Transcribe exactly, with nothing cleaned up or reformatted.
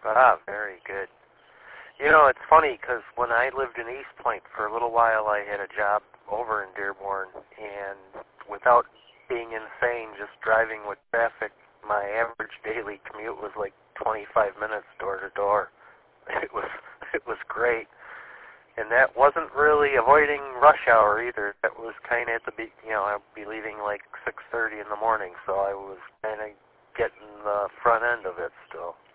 Ah, very good. You know, it's funny because when I lived in East Point for a little while, I had a job over in Dearborn, and without being insane, just driving with traffic, my average daily commute was like twenty-five minutes door to door. It was it was great, and that wasn't really avoiding rush hour either. That was kind of at the be you know I'd be leaving like six thirty in the morning, so I was kind of getting the front end of it still.